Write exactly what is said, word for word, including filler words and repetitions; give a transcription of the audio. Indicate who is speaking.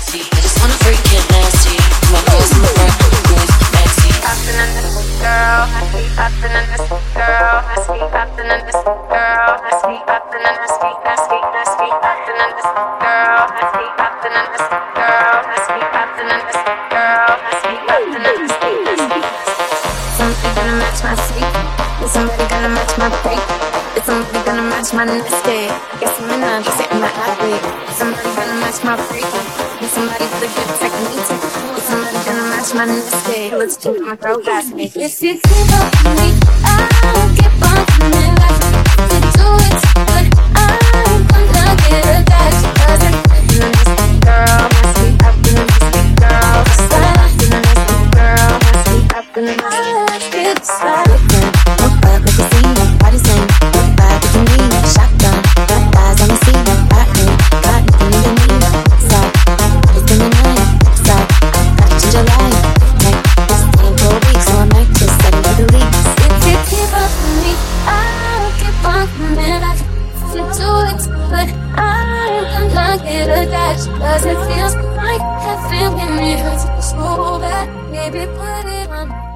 Speaker 1: nasty. I just wanna freak it nasty. My boys in the front, the boys backseat.
Speaker 2: Poppin' on this girl, I see poppin' on this girl, I see poppin' on this girl, I see poppin' on this, I see, I see poppin' on this girl, I see poppin' on this girl, I see poppin' on this girl, I see poppin' on this, I see. Somebody gonna match my freak, is somebody gonna match my freak? Is somebody gonna match my nasty? Guess I'm in a, just in my athlete. Somebody gonna match my freak, is somebody with a good technique? Is somebody gonna match my nasty? Let's do my throw basket.
Speaker 3: If you give up on me, I'll keep on coming back. If you do it, but I'm gonna get attached. Cause I'm
Speaker 2: poppin' on this girl, I see poppin' on this girl, I see poppin' on this girl, I see poppin' on this.
Speaker 3: get slide.
Speaker 4: Look up, make a scene, body sing. Look back, what you need? Shotgun, got eyes on the scene. Got me, got nothing in your need. So, it's been a night. So, I got to July. Take this thing for a week, so I might just set it to the leaks.
Speaker 3: If you keep up with me, I'll keep on coming back. If you do it, but I'm gonna get attached. Cause it feels like heaven when it hurts so bad. Baby, put it on.